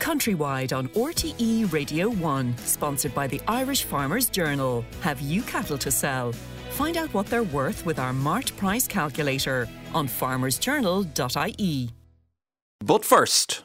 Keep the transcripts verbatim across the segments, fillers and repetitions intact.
Countrywide on R T E Radio one, sponsored by the Irish Farmers Journal. Have you cattle to sell? Find out what they're worth with our Mart Price Calculator on farmers journal dot I E. But first...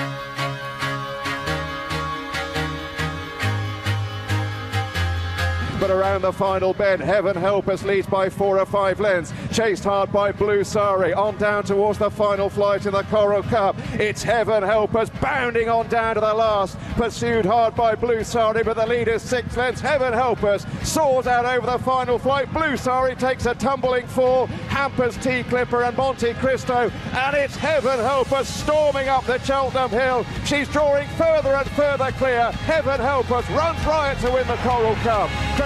But around the final bend, Heaven Help Us leads by four or five lengths, chased hard by Blue Sari, on down towards the final flight in the Coral Cup. It's Heaven Help Us bounding on down to the last, pursued hard by Blue Sari, but the lead is six lengths. Heaven Help Us soars out over the final flight. Blue Sari takes a tumbling fall, hampers T Clipper and Monte Cristo, and it's Heaven Help Us storming up the Cheltenham Hill. She's drawing further and further clear. Heaven Help Us runs riot to win the Coral Cup.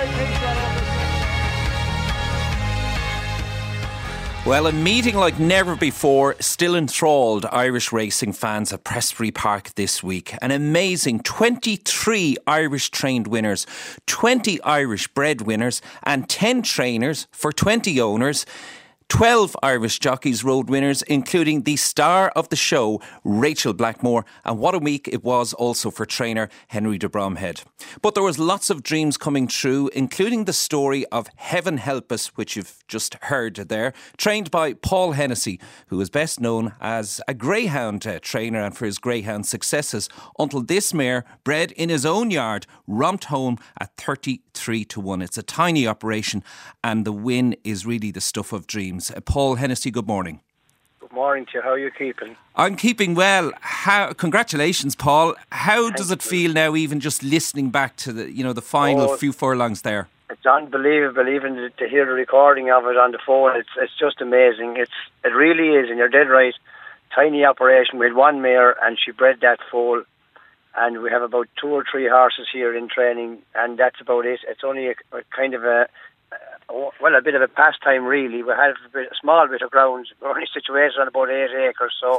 Well, a meeting like never before still enthralled Irish racing fans at Prestbury Park this week. An amazing twenty-three Irish trained winners, twenty Irish bred winners and ten trainers for twenty owners. twelve Irish jockeys road winners, including the star of the show, Rachel Blackmore. And what a week it was also for trainer Henry de Bromhead. But there was lots of dreams coming true, including the story of Heaven Help Us, which you've just heard there, trained by Paul Hennessy, who is best known as a greyhound uh, trainer and for his greyhound successes, until this mare, bred in his own yard, romped home at thirty-three to one. It's a tiny operation and the win is really the stuff of dreams. Uh, Paul Hennessy, good morning. Good morning to you. How are you keeping? I'm keeping well. How? Congratulations, Paul. How Thank does it you. feel now, even just listening back to the, you know, the final oh, few furlongs there? It's unbelievable, even to, to hear the recording of it on the phone. It's it's just amazing. It's it really is, and you're dead right. Tiny operation. We had one mare, and she bred that foal, and we have about two or three horses here in training, and that's about it. It's only a, a kind of a well, a bit of a pastime, really. We had a, bit, a small bit of ground. We're only situated on about eight acres, so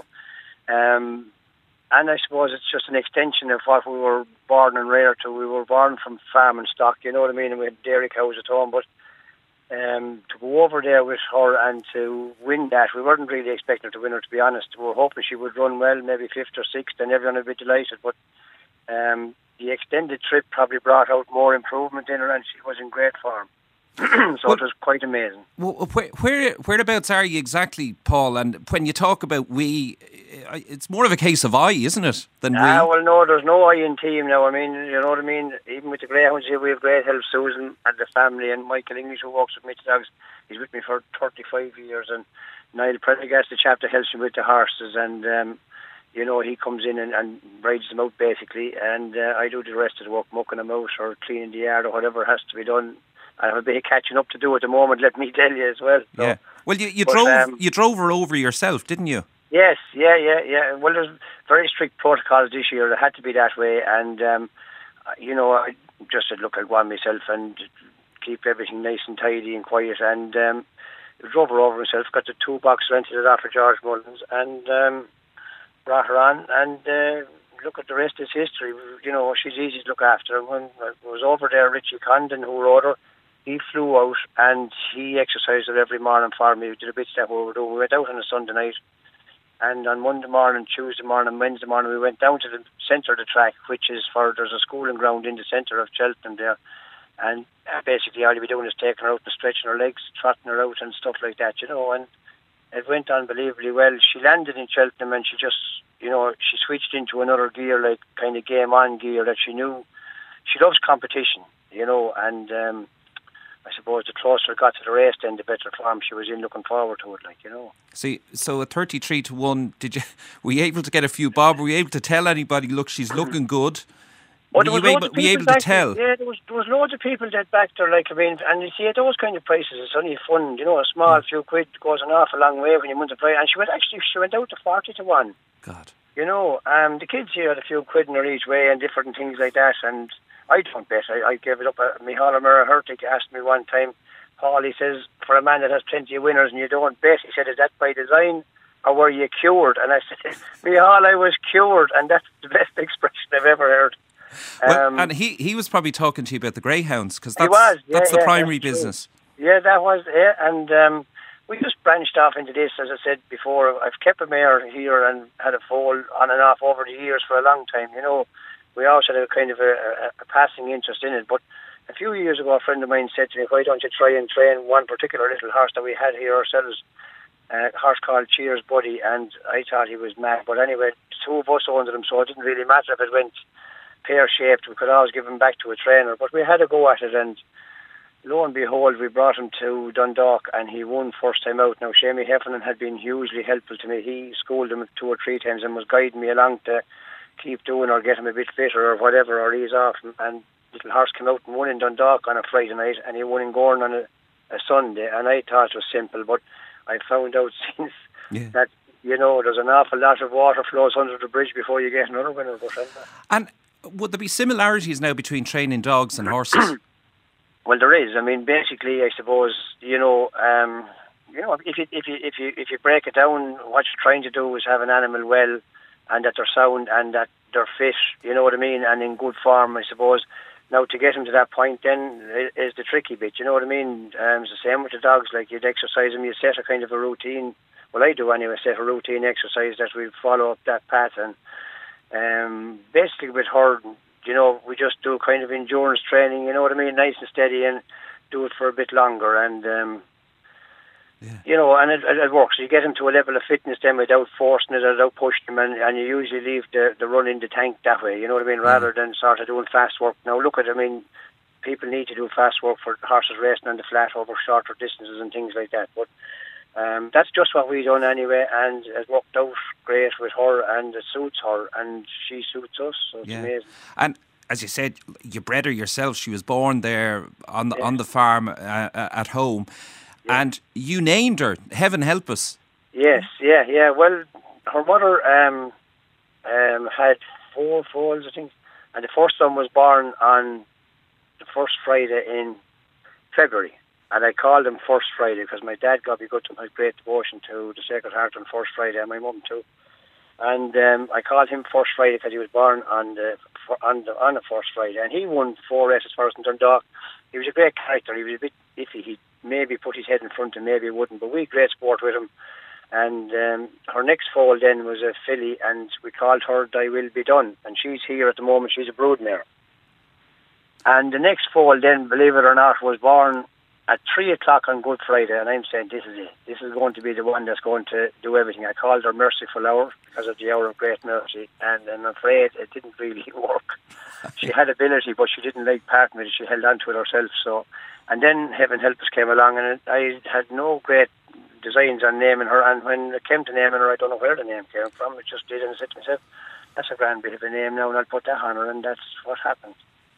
um, and I suppose it's just an extension of what we were born and reared to. We were born from farm and stock, you know what I mean, and we had dairy cows at home, but um, to go over there with her and to win that, we weren't really expecting her to win her, to be honest. We were hoping she would run well, maybe fifth or sixth, and everyone would be delighted, but um, the extended trip probably brought out more improvement in her, and she was in great form. so well, it was quite amazing. Well, where, where whereabouts are you exactly, Paul? And when you talk about we, it's more of a case of I, isn't it, than ah, we? Well, no, there's no I in team now. I mean, you know what I mean? Even with the greyhounds here, we have great help. Susan and the family, and Michael English, who works with me to dogs, he's with me for thirty-five years, and Niall Prendergast, the chap that helps me with the horses, and um, you know, he comes in and, and rides them out basically, and uh, I do the rest of the work, mucking them out or cleaning the yard or whatever has to be done. I have a bit of catching up to do at the moment, let me tell you as well. So. Yeah. Well, you, you but, drove um, you drove her over yourself, didn't you? Yes, yeah, yeah, yeah. Well, there's very strict protocols this year. It had to be that way. And, um, you know, I just said, look, I'll go on myself and keep everything nice and tidy and quiet. And um, I drove her over myself, got the two box rented it off for George Mullins, and um, brought her on. And uh, look, at the rest is history. You know, she's easy to look after. When I was over there, Richie Condon, who rode her, he flew out and he exercised it every morning for me. We did a bit of that we were doing. We went out on a Sunday night, and on Monday morning, Tuesday morning, Wednesday morning, we went down to the centre of the track, which is for, there's a schooling ground in the centre of Cheltenham there. And basically all you'd be doing is taking her out and stretching her legs, trotting her out and stuff like that, you know. And it went unbelievably well. She landed in Cheltenham and she just, you know, she switched into another gear, like kind of game on gear that she knew. She loves competition, you know, and um, I suppose the closer it got to the race, then the better form she was in, looking forward to it, like, you know. See, so at thirty-three to one, did you, were you able to get a few bob? Were you able to tell anybody, look, she's looking good? Well, were you able, were you able to tell? Yeah, there was, there was loads of people that backed her, like, I mean, and you see, at those kind of prices, it's only fun, you know, a small few quid goes an awful long way when you multiply. And she went, actually, she went out to forty to one. God. You know, um, the kids here had a few quid in her each way and different things like that, and I don't bet. I, I gave it up. Uh, Micheál O'Meara Hurtig asked me one time, Paul, he says, for a man that has plenty of winners and you don't bet, he said, is that by design or were you cured? And I said, Micheál, I was cured, and that's the best expression I've ever heard. Well, Um, and he, he was probably talking to you about the greyhounds, because that's, was, yeah, that's the yeah, primary that's business. True. Yeah, that was it. And um, we just branched off into this. As I said before, I've kept a mare here and had a foal on and off over the years for a long time. You know, we always had a kind of a, a, a passing interest in it. But a few years ago, a friend of mine said to me, why don't you try and train one particular little horse that we had here ourselves, a horse called Cheers Buddy, and I thought he was mad. But anyway, two of us owned him, so it didn't really matter if it went pear-shaped. We could always give him back to a trainer. But we had a go at it, and lo and behold, we brought him to Dundalk and he won first time out. Now, Shamie Heffernan had been hugely helpful to me. He schooled him two or three times and was guiding me along to keep doing or get him a bit fitter or whatever, or ease off. And little horse came out and won in Dundalk on a Friday night, and he won in Gorn on a, a Sunday. And I thought it was simple, but I found out since yeah. that, you know, there's an awful lot of water flows under the bridge before you get another winner. And would there be similarities now between training dogs and horses? Well, there is. I mean, basically, I suppose, you know, um, you know, if you if you if you if you break it down, what you're trying to do is have an animal well, and that they're sound and that they're fit. You know what I mean, and in good form, I suppose. Now, to get them to that point, then is the tricky bit. You know what I mean? Um, it's the same with the dogs. Like, you'd exercise them, you set a kind of a routine. Well, I do anyway. Set a routine exercise that we follow up that path, and um, basically with her, you know, we just do kind of endurance training, you know what I mean, nice and steady, and do it for a bit longer, and um, yeah. you know, and it, it works. You get him to a level of fitness then without forcing it, without pushing him, and, and you usually leave the, the run in the tank that way, you know what I mean, rather yeah. than sort of doing fast work. Now look at, I mean, people need to do fast work for horses racing on the flat over shorter distances and things like that, but Um, that's just what we done anyway, and it worked out great with her, and it suits her, and she suits us, so it's yeah. amazing. And as you said, you bred her yourself. She was born there on the, yeah. on the farm uh, at home, yeah. and you named her, Heaven Help Us. Yes, yeah, yeah. Well, her mother um, um, had four foals, I think, and the first one was born on the first Friday in February. And I called him First Friday because my dad got me good to my great devotion to the Sacred Heart on First Friday, and my mum too. And um, I called him First Friday because he was born on the on the on the First Friday, and he won four races for us in Dundalk. He was a great character. He was a bit iffy. He'd maybe put his head in front and maybe he wouldn't, but we had great sport with him. And um, her next foal then was a filly, and we called her Thy Will Be Done, and she's here at the moment. She's a broodmare. And the next foal then, believe it or not, was born at three o'clock on Good Friday, and I'm saying this is it. This is going to be the one that's going to do everything. I called her Merciful Hour because of the hour of great mercy, and I'm afraid it didn't really work. She had ability, but she didn't like parting with it. She held on to it herself. So, and then Heaven Help Us came along, and I had no great designs on naming her. And when it came to naming her, I don't know where the name came from. It just did, and I said to myself, "That's a grand bit of a name now, and I'll put that on her." And that's what happened.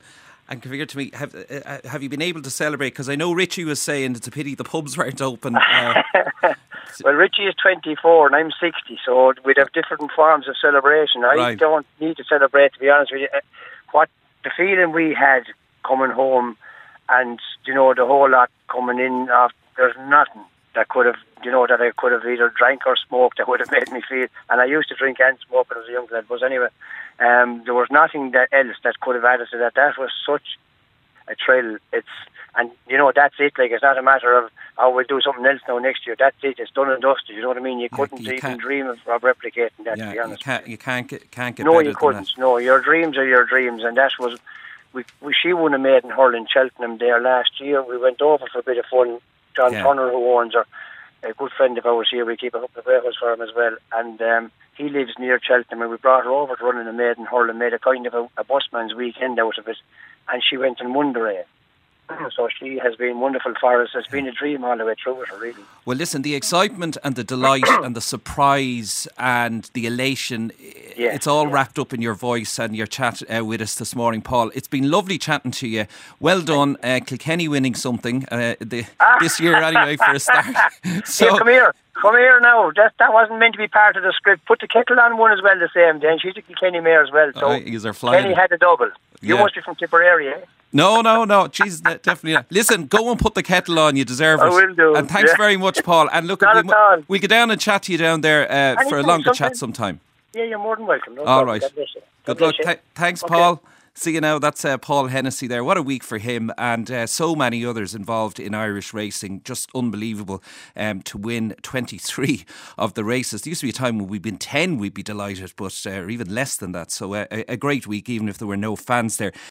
And configure to me, have uh, have you been able to celebrate? Because I know Richie was saying it's a pity the pubs weren't open. Uh, well, Richie is twenty-four and I'm sixty, so we'd have different forms of celebration. I right. don't need to celebrate, to be honest with you. What the feeling we had coming home, and you know, the whole lot coming in, uh, there's nothing that could have, you know, that I could have either drank or smoked that would have made me feel. And I used to drink and smoke when I was a young lad, but anyway. Um, there was nothing that else that could have added to that. That was such a thrill. It's and you know that's it. Like, it's not a matter of oh we'll do something else now next year. That's it. It's done and dusted. You know what I mean? You couldn't you even dream of, of replicating that. Yeah, to be honest, you can't. You can't get. Can't get no, better you couldn't. Than that. No, your dreams are your dreams, and that was. We, we she won a maiden hurl in Cheltenham there last year. We went over for a bit of fun. John yeah. Turner, who owns her, a good friend of ours here, we keep a couple of breakfasts for him as well, and um, he lives near Cheltenham, and we brought her over to run in a maiden hurl and made a kind of a, a busman's weekend out of it, and she went and won the race. So she has been wonderful for us. It's been a dream all the way through with her, really. Well, listen, the excitement and the delight and the surprise and the elation, yeah, it's all yeah. wrapped up in your voice and your chat uh, with us this morning, Paul. It's been lovely chatting to you. Well done. Uh, Kilkenny winning something uh, the, ah. this year anyway for a start. So, yeah, come here. Come here now. That that wasn't meant to be part of the script. Put the kettle on one as well the same day. And she's a Kilkenny mare as well. So oh, Kenny had a double. You yeah. must be from Tipperary, eh? No, no, no. Jeez, definitely not. Listen, go and put the kettle on. You deserve it. I will do. And thanks yeah. very much, Paul. And look, we'll, we'll get down and chat to you down there uh, for a longer sometime. chat sometime. Yeah, you're more than welcome. No All problem. right. God bless you. God Good luck. Th- thanks, okay. Paul. So, you know, that's uh, Paul Hennessy there. What a week for him, and uh, so many others involved in Irish racing. Just unbelievable um, to win twenty-three of the races. There used to be a time when we'd been ten, we'd be delighted, but uh, or even less than that. So uh, a, a great week, even if there were no fans there.